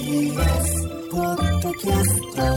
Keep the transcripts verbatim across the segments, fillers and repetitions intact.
ーエス ポッドキャスト。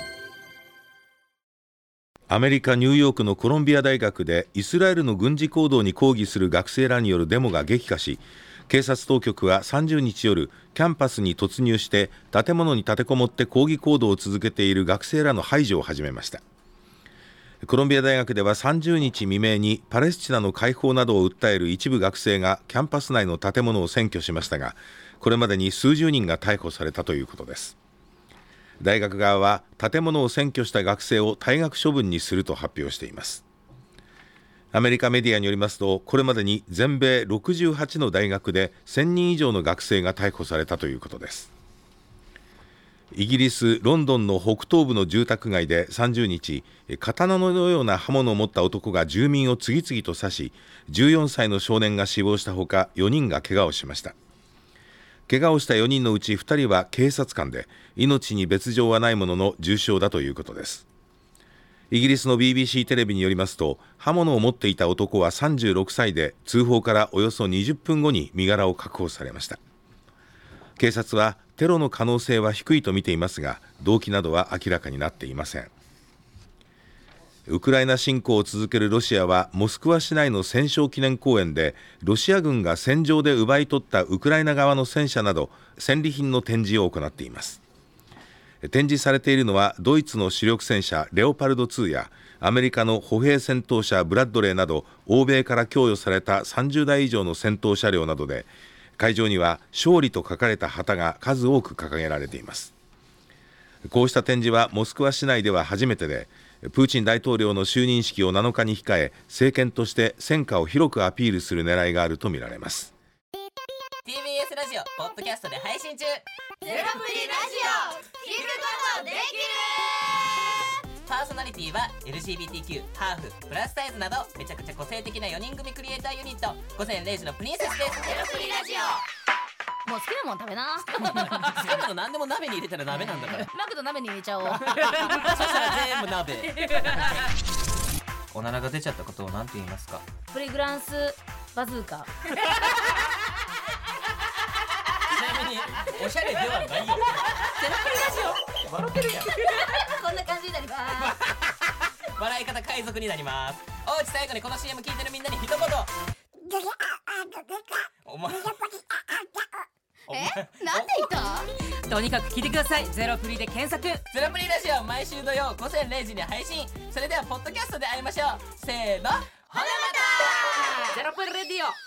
アメリカ・ニューヨークのコロンビア大学でイスラエルの軍事行動に抗議する学生らによるデモが激化し、警察当局はさんじゅうにち夜キャンパスに突入して建物に立てこもって抗議行動を続けている学生らの排除を始めました。コロンビア大学ではさんじゅうにち未明にパレスチナの解放などを訴える一部学生がキャンパス内の建物を占拠しましたが、これまでに数十人が逮捕されたということです。大学側は建物を占拠した学生を退学処分にすると発表しています。アメリカメディアによりますと、これまでに全米ろくじゅうはちの大学でせんにん以上の学生が逮捕されたということです。イギリス・ロンドンの北東部の住宅街でさんじゅうにち、刀のような刃物を持った男が住民を次々と刺し、じゅうよんさいの少年が死亡したほかよにんが怪我をしました。怪我をしたよにんのうちふたりは警察官で、命に別状はないものの重傷だということです。イギリスの ビービーシー テレビによりますと、刃物を持っていた男はさんじゅうろくさいで、通報からおよそにじゅっぷんごに身柄を確保されました。警察はテロの可能性は低いと見ていますが、動機などは明らかになっていません。ウクライナ侵攻を続けるロシアはモスクワ市内の戦勝記念公園で、ロシア軍が戦場で奪い取ったウクライナ側の戦車など戦利品の展示を行っています。展示されているのはドイツの主力戦車レオパルドツーやアメリカの歩兵戦闘車ブラッドレーなど、欧米から供与されたさんじゅうだい以上の戦闘車両などで、会場には勝利と書かれた旗が数多く掲げられています。こうした展示はモスクワ市内では初めてで、プーチン大統領の就任式をなのかに控え、政権として戦果を広くアピールする狙いがあるとみられます。 ティービーエス ラジオポッドキャストで配信中。 ゼロプリラジオ聞くことできる。 パーソナリティは エルジービーティーキュー、ハーフ、プラスサイズなどめちゃくちゃ個性的なよにん組クリエイターユニット午前れいじのプリンセスです。 ゼロプリラジオ、もう好きなもん食べな。 好きなの何でも鍋に入れたら鍋なんだから。 マクド鍋に入れちゃおう。 そしたら全部鍋。おならが出ちゃったことを何て言いますか？ プリグランスバズーカ。 ちなみにおしゃれではないよ。ゼロプリラジオ笑ってるやん。 こんな感じになります。 笑い方海賊になります。おうち最後にこの シーエム 聞いてるみんなに一言。お前え、なんで言った？ とにかく聞いてください。ゼロプリで検索。 ゼロプリラジオ毎週土曜午前れいじに配信。それではポッドキャストで会いましょう。せーの、ほなまた。 ゼロプリレディオ。